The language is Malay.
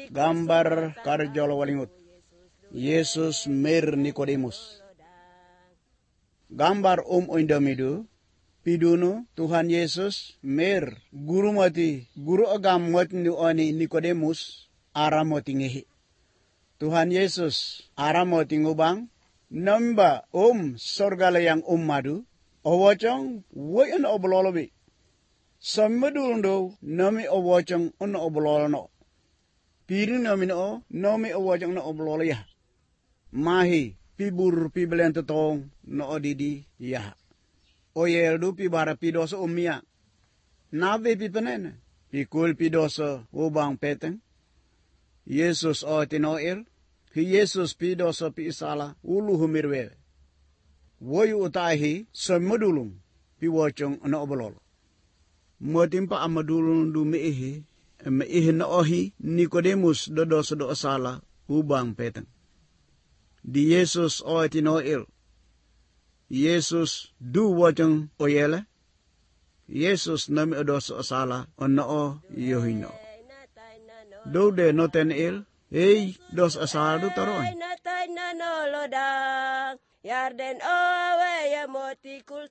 gambar karjolo walingut. Yesus mer Nikodemus. Gambar oindamidu, piduno Tuhan Yesus mer guru agam ni oni Nikodemus aramoti ngehi. Tuhan Yesus aramoti ngubang namba sorgala yang madu owocong wayan oblolobi. Sammadulundo nami owocong oblolono. Pirin nami nami owocong na oblolo ya. Mahi pibur pibelen totong no odidi ya. Oyeldu pibara pidoso umia. Nabe pipanen. Pikul pidoso ubang peteng. Yesus o tinoir. Yesus pidoso pisala ulu humirwe. Woyu utahi semedulung piwocong no obololo. Motimpa amadulung du meihi na ohi Nikodemus dodoso do asala ubang peteng. Di Yesus o tinoir. Yesus du wocong oyele. Yesus nami odoso asala ono yohino. Do de noten dos asala du taron. Yarden owe ya motikul